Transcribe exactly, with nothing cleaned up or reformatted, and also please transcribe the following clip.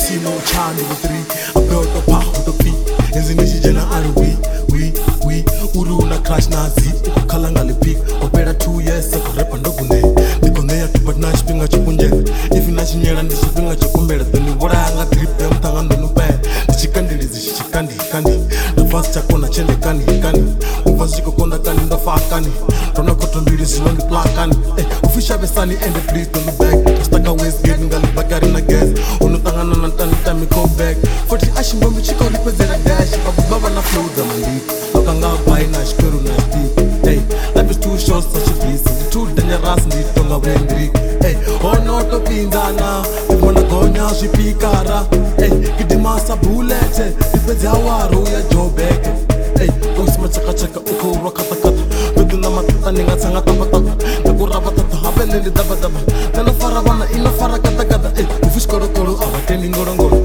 simo chani with three I built a pa with a P Enzi nishi jena ari we we we Uru na crash na zi Uko kalanga lipi Opera two years Sako repa ndogune Niko neya kipat na shipinga chukunjere Ifi na shinyera ndi shipinga chukumbere Doni wora hanga drip ya mtanga ndonu pe Shikandi lizi shikandi hikandi Nafasi chako na chende kani hikani Mfasi chiko konda kani ndo faa kani Tona koto mbili silondi plakani Ufisha besani ende please don't look back Staka Westgate ngali bagari na gas Unutangana na ntani time go back forty ashimbo mchiko represent dash Babu baba na flow da mandi Lokanga bai na shkuru na steep Hey, life is too short such a piece Too dangerous ndi tonga wendri Hey, ono to pindana Ifmona gonya shipikara Hey, kidima sa bulete Ipezi hawaru ya jobeke Hey, kusima chaka chaka uko wakata kata Beduna matata ninga tsanga tapa tapa Nakuraba tata habele li daba daba Nana farabana ina fara gata gata Hey, ufish koro koro awa tendi ngoro ngoro